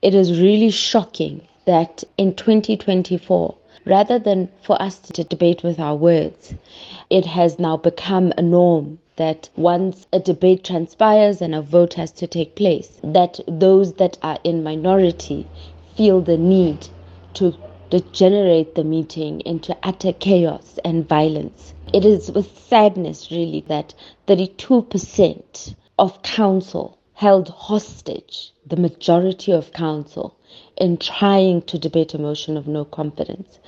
It is really shocking that in 2024, rather than for us to debate with our words, it has now become a norm that once a debate transpires and a vote has to take place, that those that are in minority feel the need to degenerate the meeting into utter chaos and violence. It is with sadness, really, that 32% of council held hostage the majority of council in trying to debate a motion of no confidence.